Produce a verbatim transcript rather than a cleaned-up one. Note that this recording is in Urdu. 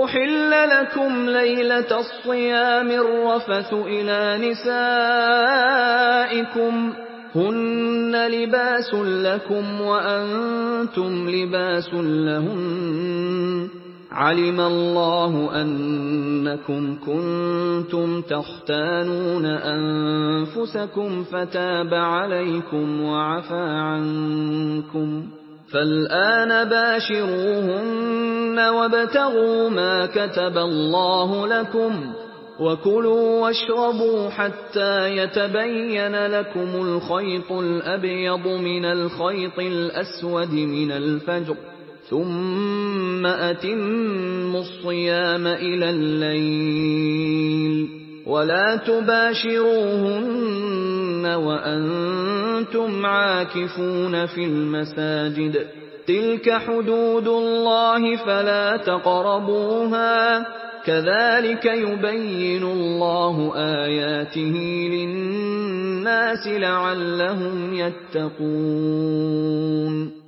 أحل لكم ليلة الصيام الرفث إلى نسائكم هن لباس لكم وأنتم لباس لهن علم الله أنكم كنتم تختانون أنفسكم فتاب عليكم وعفى عنكم فالآن باشروهن وابتغوا ما كتب الله لكم وكلوا واشربوا حتى يتبين لكم الخيط الأبيض من الخيط الأسود من الفجر ثم أتموا الصيام إلى الليل ولا تباشروهن وأنتم عاكفون في المساجد تلك حدود الله فلا تقربوها كذلك يبين الله آياته للناس لعلهم يتقون